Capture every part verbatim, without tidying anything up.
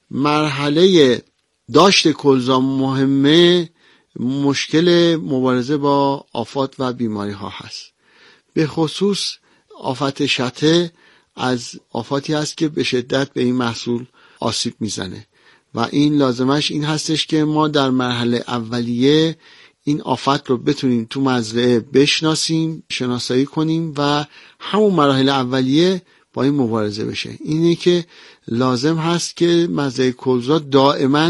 مرحله داشت کلزا مهمه، مشکل مبارزه با آفات و بیماری ها هست. به خصوص آفت شته از آفاتی هست که به شدت به این محصول آسیب میزنه و این لازمش این هستش که ما در مرحله اولیه این آفت رو بتونیم تو مزرعه بشناسیم، شناسایی کنیم و همون مراحل اولیه با این مبارزه بشه. اینه که لازم هست که مزرعه کلزا دائما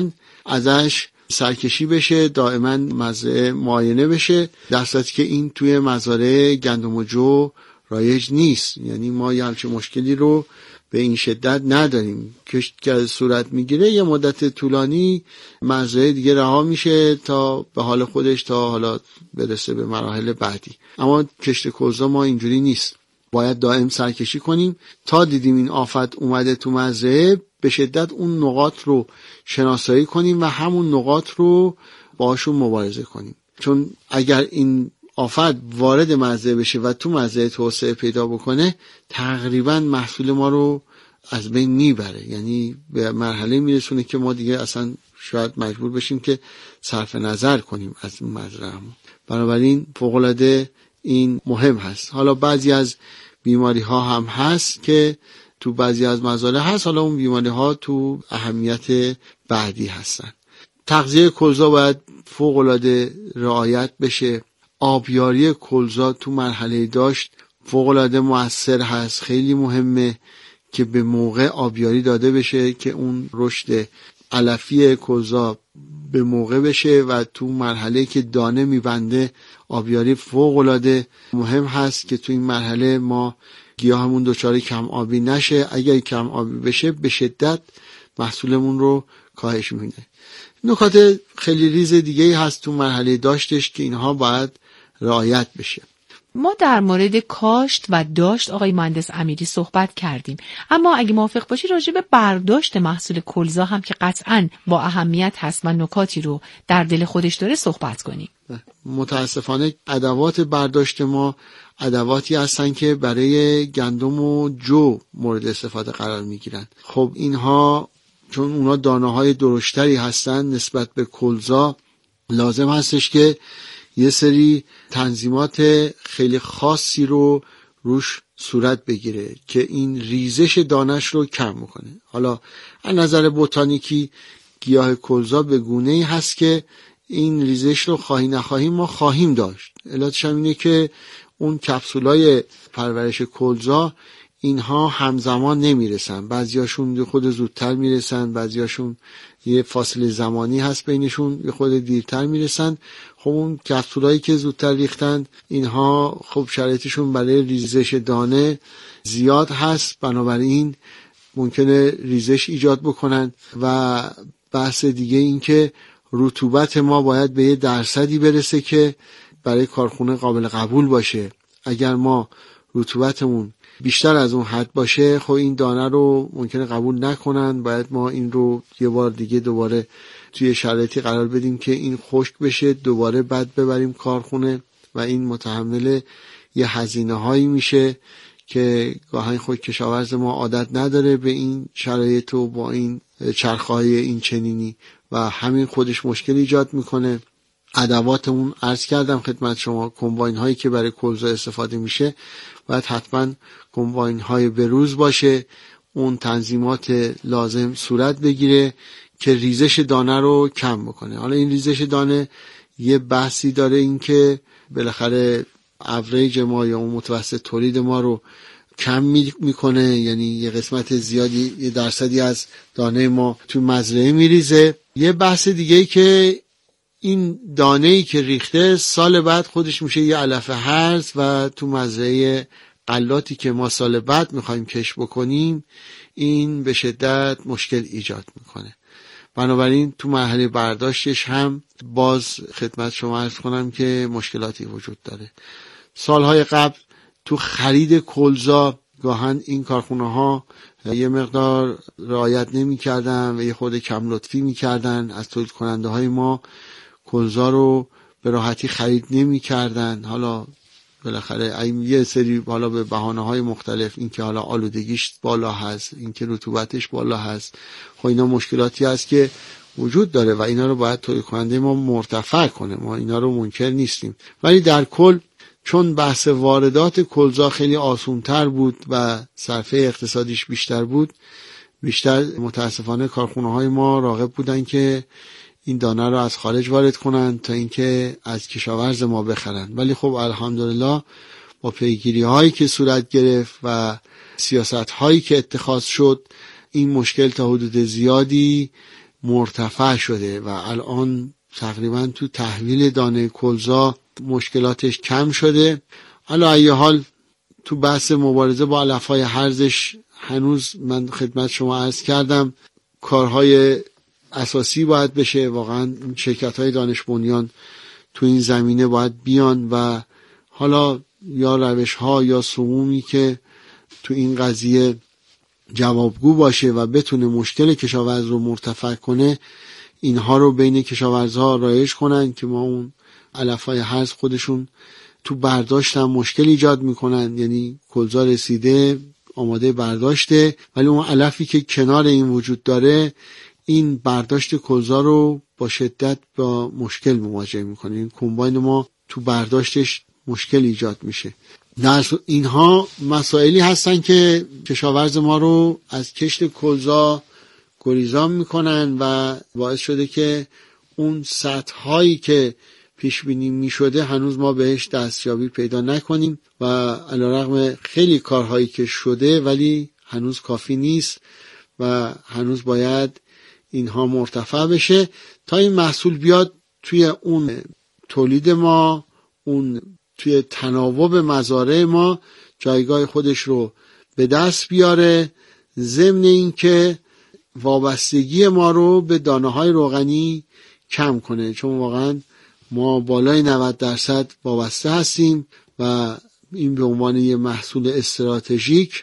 ازش سرکشی بشه، دائما مزرعه معاینه بشه، در صورتی که این توی مزارع گندم و جو رایج نیست. یعنی ما یه همچین مشکلی رو به این شدت نداریم. کشت که صورت میگیره یه مدت طولانی مزرعه دیگه رها میشه تا به حال خودش، تا حالا برسه به مراحل بعدی. اما کشت کلزا ما اینجوری نیست، باید دائم سرکشی کنیم تا دیدیم این آفت اومده تو مزرعه به شدت اون نقاط رو شناسایی کنیم و همون نقاط رو باشون مبارزه کنیم. چون اگر این آفت وارد مزرعه بشه و تو مزرعه توسعه پیدا بکنه، تقریبا محصول ما رو از بین میبره. یعنی به مرحله میرسونه که ما دیگه اصلا شاید مجبور بشیم که صرف نظر کنیم از این مزرعه‌مون. بنابراین فوق‌العاده این مهم هست. حالا بعضی از بیماری ها هم هست که تو بعضی از مزارع هست، حالا اون بیماری ها تو اهمیت بعدی هستن. تغذیه کلزا باید فوق‌العاده رعایت بشه. آبیاری کلزا تو مرحله داشت فوق‌العاده مؤثر هست، خیلی مهمه که به موقع آبیاری داده بشه که اون رشد علفی کلزا به موقع بشه و تو مرحله که دانه میبنده آبیاری فوق‌العاده مهم هست که تو این مرحله ما گیاهمون دچار کم آبی نشه. اگر کم آبی بشه به شدت محصولمون رو کاهش میده. نکات خیلی ریز دیگه هست تو مرحله داشتش که اینها باید رعایت بشه. ما در مورد کاشت و داشت آقای مهندس امیری صحبت کردیم، اما اگه موافق باشی راجع به برداشت محصول کلزا هم که قطعاً با اهمیت هست و نکاتی رو در دل خودش داره صحبت کنیم. متاسفانه ادوات برداشت ما ادواتی هستن که برای گندم و جو مورد استفاده قرار میگیرن. خب اینها چون اونا دانه های درشتری هستن نسبت به کلزا، لازم هستش که یه سری تنظیمات خیلی خاصی رو روش صورت بگیره که این ریزش دانش رو کم میکنه. حالا از نظر بوتانیکی گیاه کلزا به گونه‌ای هست که این ریزش رو خواهی نخواهی ما خواهیم داشت. علتش هم اینه که اون کپسولای پرورش کلزا اینها همزمان نمیرسن، بعضیاشون خود زودتر میرسن، بعضیاشون یه فاصله زمانی هست بینشون یه خود دیرتر میرسن. خب اون کپسولایی که زودتر ریختن اینها خب شرایطشون برای ریزش دانه زیاد هست، بنابراین ممکنه ریزش ایجاد بکنن. و بحث دیگه این که رطوبت ما باید به یه درصدی برسه که برای کارخونه قابل قبول باشه. اگر ما رطوبتمون بیشتر از اون حد باشه خب این دانه رو ممکنه قبول نکنن، باید ما این رو یه بار دیگه دوباره توی شرایطی قرار بدیم که این خشک بشه، دوباره بعد ببریم کارخونه و این متحمل یه هزینه هایی میشه که گاهی خود کشاورز ما عادت نداره به این شرایط و با این چرخهای این چنینی و همین خودش مشکل ایجاد میکنه. ادواتمون عرض کردم خدمت شما، کمباین هایی که برای کلزا استفاده میشه باید حتما کمباین های بروز باشه، اون تنظیمات لازم صورت بگیره که ریزش دانه رو کم بکنه. حالا این ریزش دانه یه بحثی داره، این که بالاخره اوریج ما یا اون متوسط تولید ما رو کم میکنه، یعنی یه قسمت زیادی یه درصدی از دانه ما تو مزرعه میریزه. یه بحث دیگه که این دانه‌ای که ریخته سال بعد خودش میشه یه علف هرز و تو مزرعه غلاتی که ما سال بعد میخوایم کش بکنیم این به شدت مشکل ایجاد میکنه. بنابراین تو مرحله برداشتش هم باز خدمت شما عرض کنم که مشکلاتی وجود داره. سالهای قبل تو خرید کلزا گاهن این کارخونه ها یه مقدار رعایت نمی کردن و یه خود کم لطفی می کردن، از تولید کننده های ما کلزا رو به راحتی خرید نمی کردن. حالا بالاخره یه سری حالا به بهانه‌های مختلف، این که حالا آلودگیش بالا هست، این که رطوبتش بالا هست، خب اینا مشکلاتی هست که وجود داره و اینا رو باید تولید کننده ما مرتفع کنه، ما اینا رو منکر نیستیم. ولی در کل چون بحث واردات کلزا خیلی آسان‌تر بود و صرفه اقتصادیش بیشتر بود، بیشتر متاسفانه کارخونه‌های ما راغب بودن که این دانه رو از خارج وارد کنن تا اینکه از کشاورز ما بخرن. ولی خب الحمدلله با پیگیری‌هایی که صورت گرفت و سیاست‌هایی که اتخاذ شد، این مشکل تا حدود زیادی مرتفع شده و الان تقریبا تو تحویل دانه کلزا مشکلاتش کم شده. علی ای حال تو بحث مبارزه با علف‌های هرزش هنوز من خدمت شما عرض کردم کارهای اساسی باید بشه. واقعا شرکت‌های دانش بنیان تو این زمینه باید بیان و حالا یا روش‌ها یا سمومی که تو این قضیه جوابگو باشه و بتونه مشکل کشاورز رو مرتفع کنه، اینها رو بین کشاورزها رایج کنن که ما اون علف‌های هرز خودشون تو برداشت هم مشکل ایجاد میکنن. یعنی کلزا رسیده آماده برداشته ولی اون علفی که کنار این وجود داره این برداشت کلزا رو با شدت با مشکل مواجه میکنه. این کمباین ما تو برداشتش مشکل ایجاد میشه. در اینها مسائلی هستن که کشاورز ما رو از کشت کلزا گریزان میکنن و باعث شده که اون سطح‌هایی که پیش بینی میشده هنوز ما بهش دستیابی پیدا نکنیم و علیرغم خیلی کارهایی که شده ولی هنوز کافی نیست و هنوز باید اینها مرتفع بشه تا این محصول بیاد توی اون تولید ما، اون توی تناوب مزارع ما جایگاه خودش رو به دست بیاره، ضمن این که وابستگی ما رو به دانه‌های روغنی کم کنه، چون واقعا ما بالای نود درصد وابسته هستیم و این به عنوان یه محصول استراتژیک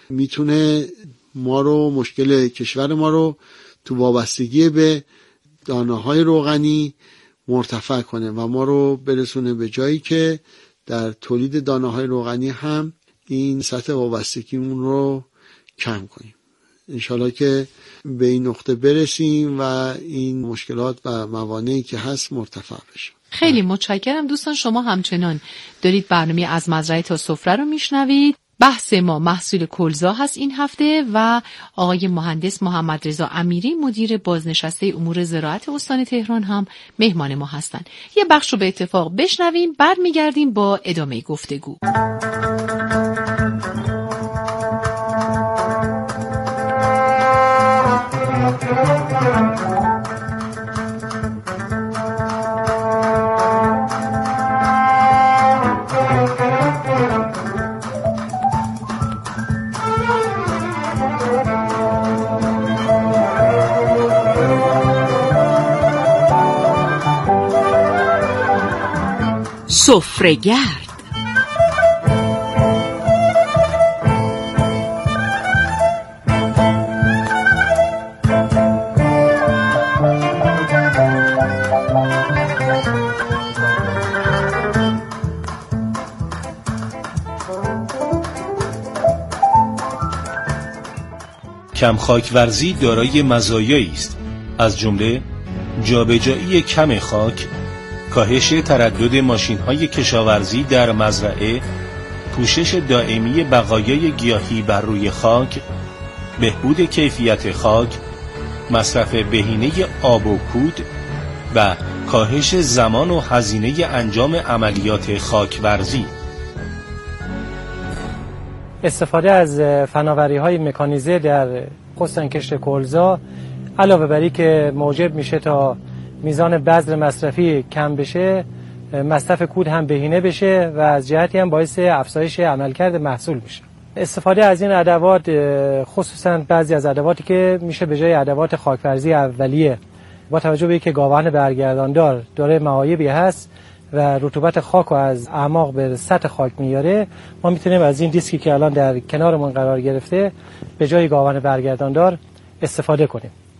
میتونه ما رو، مشکل کشور ما رو تو وابستگی به دانه‌های روغنی مرتفع کنه و ما رو برسونه به جایی که در تولید دانه‌های روغنی هم این سطح وابستگیمون رو کم کنیم. انشالله که به این نقطه برسیم و این مشکلات و موانعی که هست مرتفع بشه. خیلی متشکرم دوستان. شما همچنان دارید برنامه از مزرعه تا سفره رو میشنوید. بحث ما محصول کلزا هست این هفته و آقای مهندس محمد رضا امیری مدیر بازنشسته امور زراعت استان تهران هم مهمان ما هستند. یه بخش رو به اتفاق بشنویم، برمیگردیم با ادامه گفتگو. سفره‌گرد. کم خاکورزی دارای مزایایی است، از جمله جابجایی کم خاک، کاهش تردد ماشین‌های کشاورزی در مزرعه، پوشش دائمی بقایای گیاهی بر روی خاک، بهبود کیفیت خاک، مصرف بهینه آب و کود و کاهش زمان و هزینه انجام عملیات خاکورزی. استفاده از فناوری‌های مکانیزه در خصوصا کشت کلزا علاوه بر این که موجب میشه تا میزان بذر مصرفی کم بشه، مصرف کود هم بهینه بشه و از جهتی هم باعث افزایش عملکرد محصول میشه. استفاده از این ادوات، خصوصا بعضی از ادواتی که میشه به جای ادوات خاکورزی اولیه، با توجه به اینکه گاوان برگرداندار داره معایبی هست و رطوبت خاک رو از اعماق به سطح خاک میاره، ما میتونیم از این دیسکی که الان در کنارمون قرار گرفته به جای گاوان برگرداندار استفاده کنیم.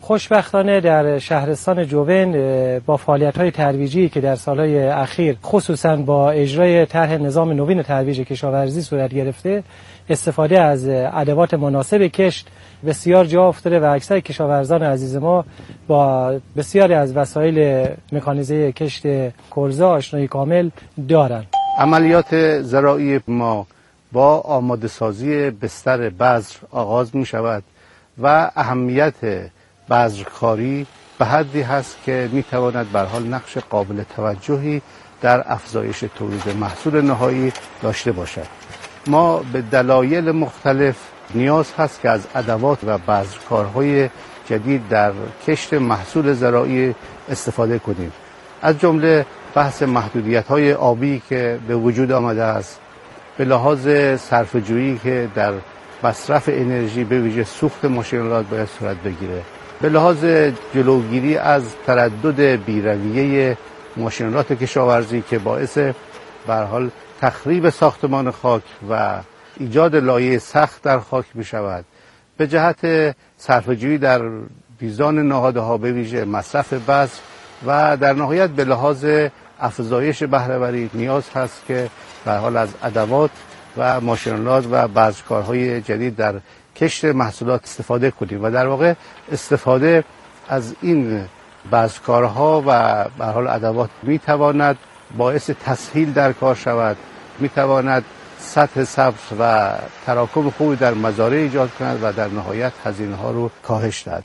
خوشبختانه در شهرستان جوین با فعالیت‌های ترویجی که در سالهای اخیر خصوصاً با اجرای طرح نظام نوین ترویج کشاورزی صورت گرفته، استفاده از ادوات مناسب کشت بسیار جا افتاده و اکثر کشاورزان عزیز ما با بسیاری از وسایل مکانیزه کشت کلزا آشنایی کامل دارند. عملیات زراعی ما با آماده سازی بستر بذر آغاز می شود و اهمیت بذرکاری به حدی هست که می تواند به هر حال نقش قابل توجهی در افزایش تولید محصول نهایی داشته باشد. ما به دلایل مختلف نیاز هست که از ادوات و بذرکارهای جدید در کشت محصول زراعی استفاده کنیم. از جمله بحث محدودیت‌های آبی که به وجود آمده است، به لحاظ صرفه‌جویی که در مصرف انرژی به ویژه سوخت ماشین‌آلات باید صورت بگیره، به لحاظ جلوگیری از تردد بی‌رویه ماشین‌آلات کشاورزی که باعث به هر حال تخریب ساختمان خاک و ایجاد لایه سخت در خاک می شود، به جهت صرفه‌جویی در میزان نهادها به ویژه مصرف بذر و در نهایت به لحاظ افزایش بهره‌وری نیاز هست که به هر حال از ادوات و ماشین‌آلات و بذرکارهای جدید در کشت محصولات استفاده کنیم و در واقع استفاده از این بذرکارها و به هر حال ادوات می تواند باعث تسهیل در کار شود، می تواند سطح سبز و تراکم خوبی در مزارع ایجاد کند و در نهایت هزینه ها رو کاهش دهد.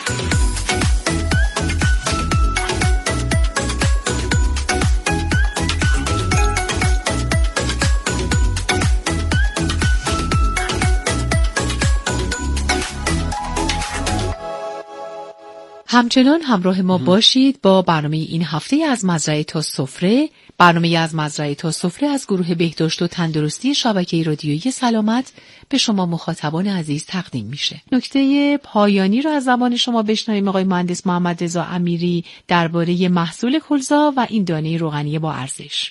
همچنان همراه ما باشید با برنامه این هفته از مزرعه تا سفره. برنامه از مزرعه تا سفره از گروه بهداشت و تندرستی شبکه رادیویی سلامت به شما مخاطبان عزیز تقدیم میشه. نکته پایانی رو از زبان شما بشنویم آقای مهندس محمد رضا امیری درباره محصول کلزا و این دانه روغنی با ارزش.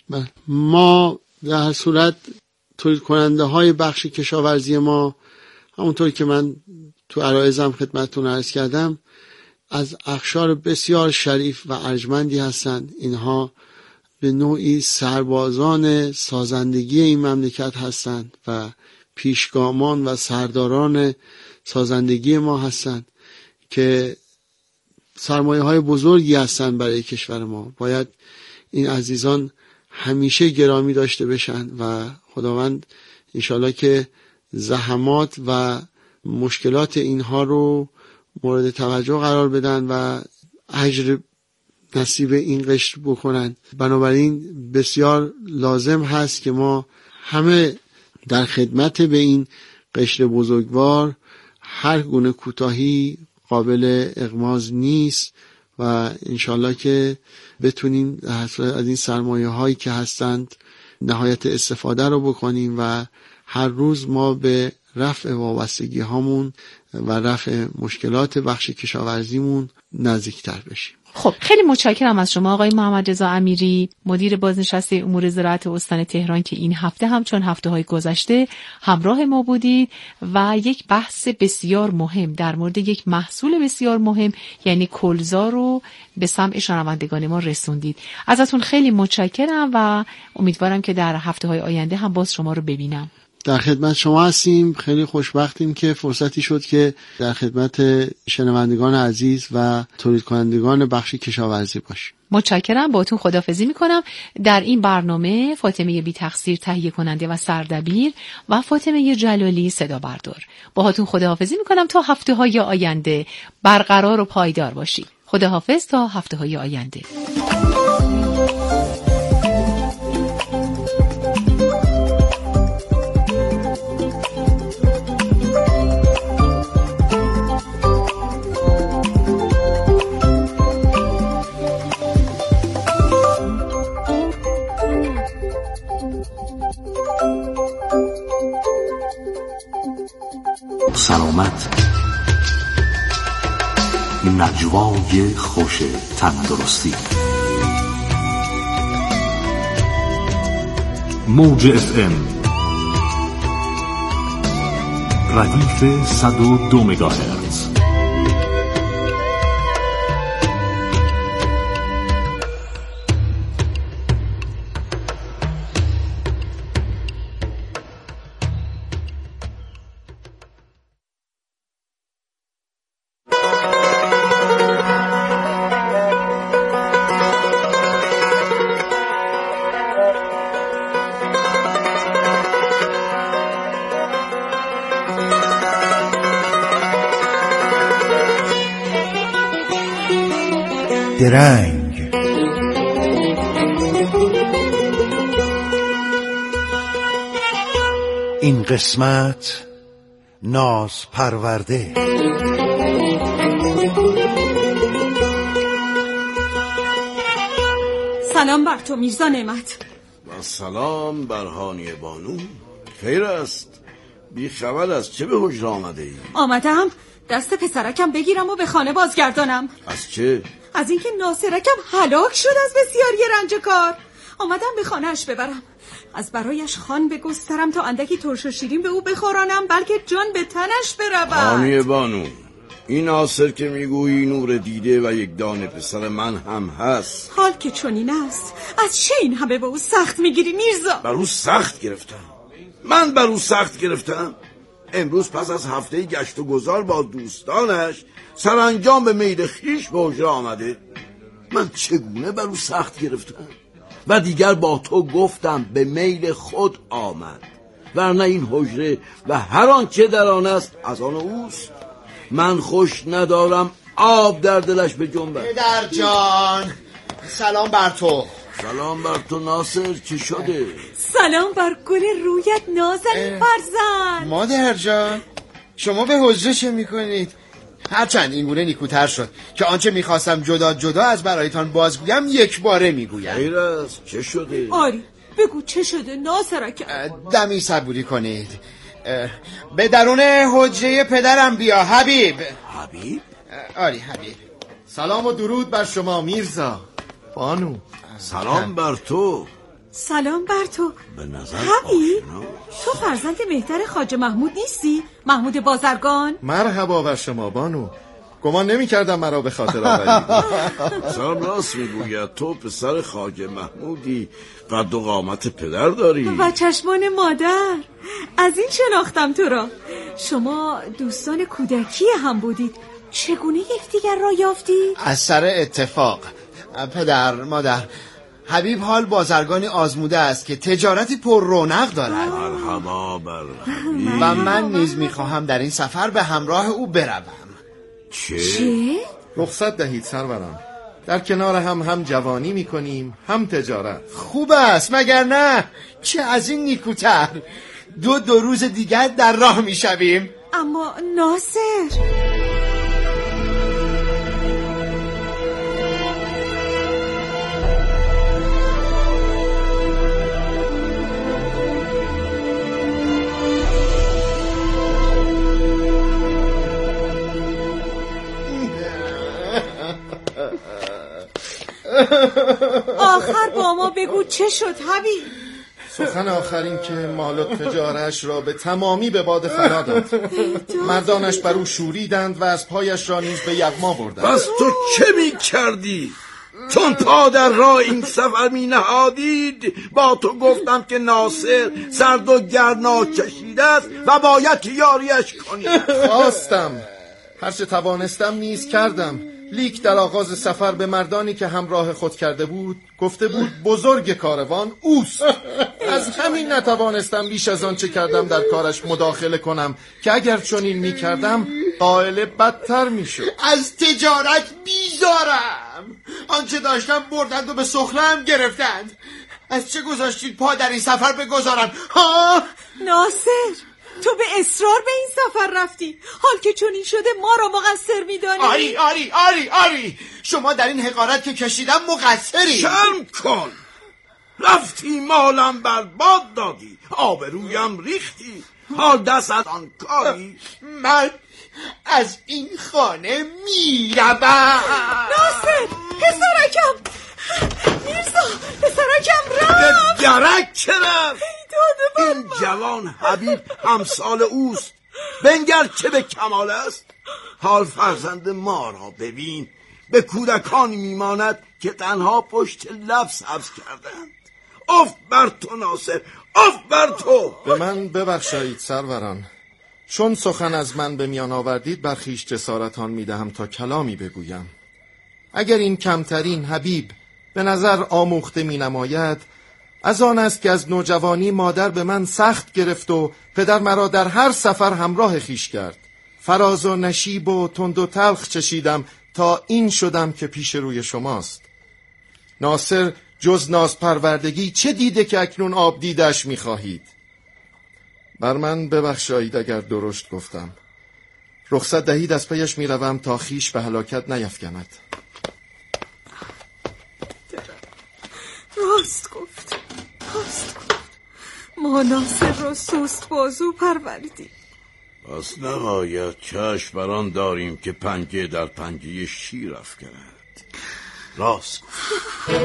ما در هر صورت تولید کننده های بخش کشاورزی ما، همونطور که من تو عرایزم خدمتتون عرض کردم، از اقشار بسیار شریف و ارجمندی هستند. اینها به نوعی سربازان سازندگی این مملکت هستند و پیشگامان و سرداران سازندگی ما هستند که سرمایه های بزرگی هستند برای کشور ما. باید این عزیزان همیشه گرامی داشته بشن و خداوند انشالله که زحمات و مشکلات اینها رو مورد توجه قرار بدن و اجر نصیب این قشر بکنن. بنابراین بسیار لازم هست که ما همه در خدمت به این قشر بزرگوار، هر گونه کوتاهی قابل اغماض نیست و انشالله که بتونیم از این سرمایه هایی که هستند نهایت استفاده رو بکنیم و هر روز ما به رفع وابستگی هامون و رفع مشکلات بخش کشاورزیمون نزدیکتر بشیم. خب خیلی متشکرم از شما آقای محمد رضا امیری، مدیر بازنشسته امور زراعت استان تهران که این هفته همچون هفته‌های گذشته همراه ما بودید و یک بحث بسیار مهم در مورد یک محصول بسیار مهم یعنی کلزا رو به سمع شنوندگان ما رسوندید. ازتون خیلی متشکرم و امیدوارم که در هفته‌های آینده هم باز شما رو ببینم. در خدمت شما هستیم. خیلی خوشبختیم که فرصتی شد که در خدمت شنوندگان عزیز و تولید کنندگان بخش کشاورزی باشیم. متشکرم. باهاتون خداحافظی میکنم. در این برنامه فاطمه بی تقصیر تهیه کننده و سردبیر و فاطمه جلالی صدا بردار. باهاتون خداحافظی میکنم تا هفته های آینده. برقرار و پایدار باشید. خداحافظ تا هفته های آینده. سلامت، نجوای خوش تندرستی. موج اف ام ردیف صد و دو مگاهرتز. درنگ. این قسمت ناز پرورده. سلام بر تو میرزا نعمت. با سلام بر هانی بانو. خیر است؟ بی خبر از چه به حجره آمده ای؟ آمدم دست پسرکم بگیرم و به خانه بازگردانم. از چه؟ از اینکه ناصرکم هلاک شد از بسیاری رنج کار. آمدم به خانهش ببرم، از برایش خوان بگسترم تا اندکی ترش و شیرین به او بخورانم، بلکه جان به تنش برود. هانی بانو، این ناصر که میگویی نور دیده و یک دانه پسر من هم هست. حال که چنین است، از چه این همه به او سخت میگیری میرزا؟ بر او سخت گرفتم؟ من بر او سخت گرفتم؟ امروز پس از هفته گشت و گذار با دوستانش سرانجام به میل خیش به حجره آمده. من چگونه بر او سخت گرفتم؟ و دیگر با تو گفتم به میل خود آمد، ورنه این حجره و هر آنچه در آن است از آن اوست. من خوش ندارم آب در دلش به جنبد. پدر جان سلام بر تو. سلام بر تو ناصر، چی شده؟ سلام بر گل رویت نازنین فرزند. مادر جان شما به حجره چه میکنید؟ هرچند این گونه نیکوتر شد که آنچه میخواستم جدا جدا از برایتان بازگویم یک باره میگویم. خیر است، چه شده؟ آری بگو چه شده ناصرک؟ دمی صبوری کنید. به درون حجره پدرم بیا حبیب. حبیب؟ آری حبیب. سلام و درود بر شما میرزا بانو. سلام بر تو. سلام بر تو. به نظر حبیب تو فرزند مهتر خواجه محمود نیستی؟ محمود بازرگان؟ مرحبا بر شما بانو، گمان نمی کردم مرا به خاطر آوری. سلام راست میگوید، تو پسر خواجه محمودی، قد و قامت پدر داری و چشمان مادر. از این شناختم تو را. شما دوستان کودکی هم بودید، چگونه یکدیگر را یافتید؟ از سر اتفاق. پدر مادر، حبیب حال بازرگانی آزموده است که تجارتی پر رونق دارد. مرحبا بر حبیب. و من نیز میخواهم در این سفر به همراه او بروم. چه؟ چه؟ رخصت دهید سروران، در کنار هم هم جوانی میکنیم هم تجارت. خوب است مگر نه؟ چه از این نیکوتر. دو دو روز دیگر در راه میشویم. اما ناصر آخر با ما بگو چه شد حبیب؟ سخن آخرین که مال و تجارش را به تمامی به باد فنا داد. مردانش بر او شوریدند و از پایش را نیز به یغما بردند. پس تو چه می کردی؟ چون پا در راه این سفر می نهادید با تو گفتم که ناصر سرد و گرنا کشیده است و باید که یاریش کنی. خواستم، هرچه توانستم نیز کردم، لیک در آغاز سفر به مردانی که همراه خود کرده بود گفته بود بزرگ کاروان اوست. از همین نتوانستم بیش از آن چه کردم در کارش مداخله کنم که اگر چنین می کردم قائل بدتر می شد. از تجارت بیزارم. آنچه داشتم بردند و به سخرم گرفتند. از چه گذاشتید پا در این سفر بگذارم؟ ها؟ ناصر تو به اصرار به این سفر رفتی، حال که چنین شده ما را مقصر می‌دانی؟ آری آری آری آری شما در این حقارت که کشیدم مقصری. شرم کن، رفتی مالم برباد دادی، آبرویم ریختی، حال دست از آن کاری؟ من از این خانه میروم. ناصر پسرکم، میرزا پسرکم رفت. به درک چه رفت؟ این جوان حبیب همسال اوست، بنگر چه به کمال است. حال فرزند ما را ببین، به کودکانی میماند که تنها پشت لب سبز کردند. اف بر تو ناصر، اف بر تو. به من ببخشایید سروران، چون سخن از من به میان آوردید بر خویش جسارتان میدهم تا کلامی بگویم. اگر این کمترین حبیب به نظر آموخته می نماید، از آن است که از نوجوانی مادر به من سخت گرفت و پدر مرا در هر سفر همراه خیش کرد. فراز و نشیب و تند و تلخ چشیدم تا این شدم که پیش روی شماست. ناصر جز ناز پروردگی چه دیده که اکنون آب دیدش میخواهید؟ بر من ببخشایید اگر درشت گفتم. رخصت دهید از پیش میروم تا خیش به هلاکت نیفکند. راست گفت راست گفت ما ناصر را سست بازو پروردیم. پس نباید چشم بران داریم که پنجه در پنجه شیر افکند. راست گفت.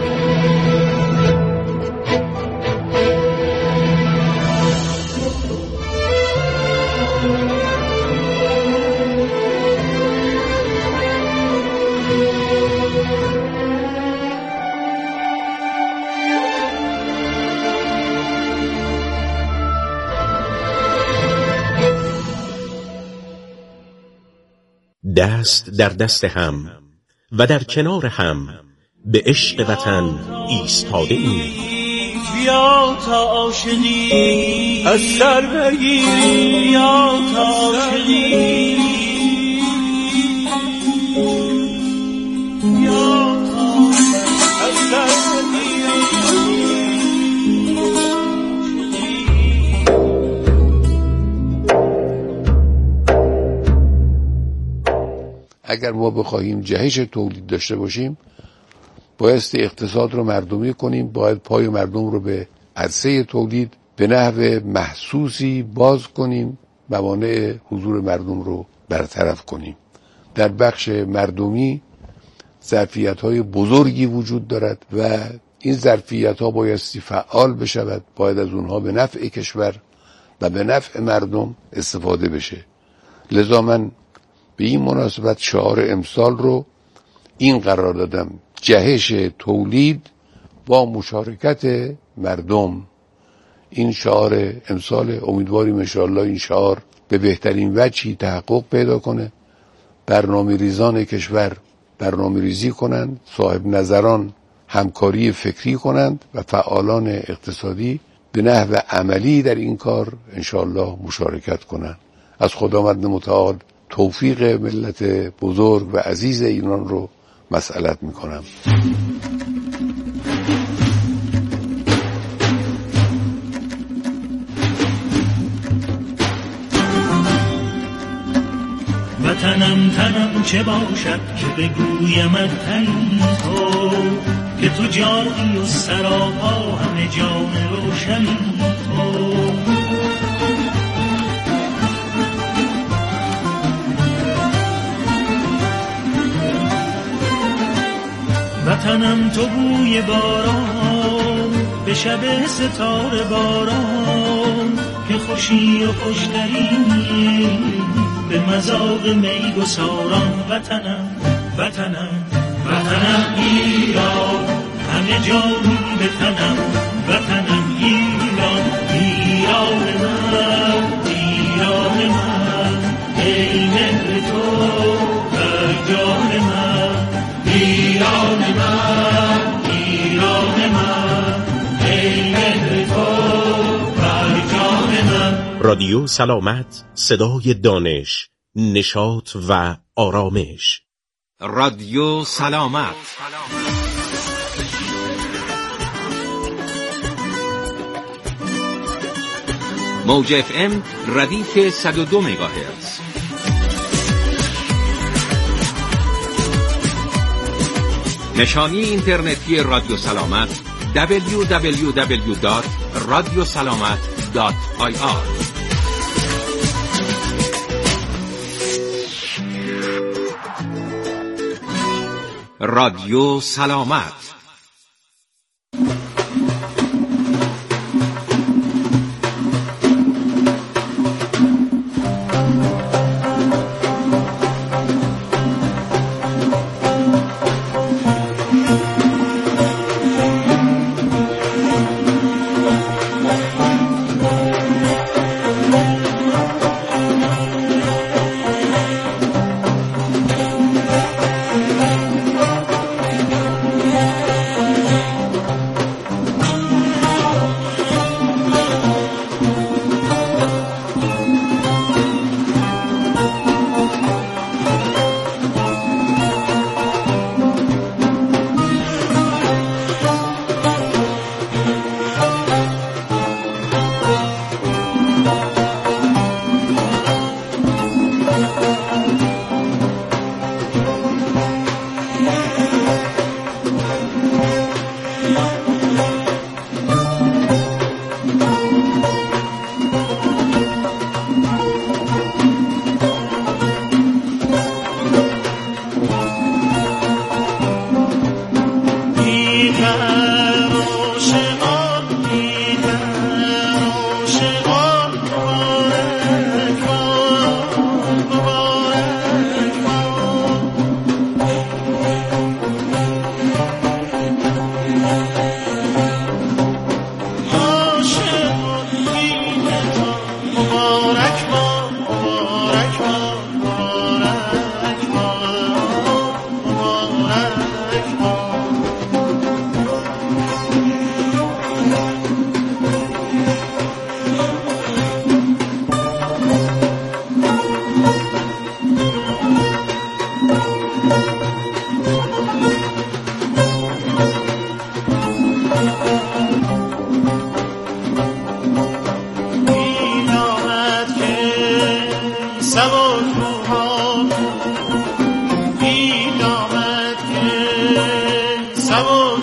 دست در دست هم و در کنار هم به عشق وطن ایستاده ایم. بیا تا عاشقی از سر بگیری، بیا تا عاشقی، بیا تا از سر اگر ما بخواهیم جهش تولید داشته باشیم بایستی اقتصاد رو مردمی کنیم، باید پای مردم رو به عرصه تولید به نحو محسوسی باز کنیم، موانع حضور مردم رو برطرف کنیم. در بخش مردمی ظرفیت‌های بزرگی وجود دارد و این ظرفیت‌ها بایستی فعال بشود، باید از اونها به نفع کشور و به نفع مردم استفاده بشه. لذا من به این مناسبت شعار امسال رو این قرار دادم: جهش تولید با مشارکت مردم. این شعار امسال، امیدواریم انشاءالله این شعار به بهترین وجهی تحقق پیدا کنه. برنامه ریزان کشور برنامه ریزی کنند، صاحب نظران همکاری فکری کنند و فعالان اقتصادی به نحو عملی در این کار انشاءالله مشارکت کنند. از خداوند متعال توفیق ملت بزرگ و عزیز ایران رو مسئلت میکنم. وطنم تنم چه باشد که بگویم تن تو، که تو جانی و سراپا همه جان روشن تو. وطنم تو بوی باران به شب ستاره باران، که خوشی و خوشتری به مذاق می گساران. وطنم وطنم وطنم ایران، همه جان به تنم. وطنم ایران، ایران من، ایران من، ای مهر تو بر جان من. ایران من، ایران من، ای مهر تو بر جان من. رادیو سلامت، صدای دانش، نشاط و آرامش. رادیو سلامت. موج اف ام ردیف صد و دو مگاهرتز. نشانی اینترنتی رادیو سلامت دبلیو دبلیو دبلیو دات رادیو سلامت دات آی آر. رادیو سلامت. سبا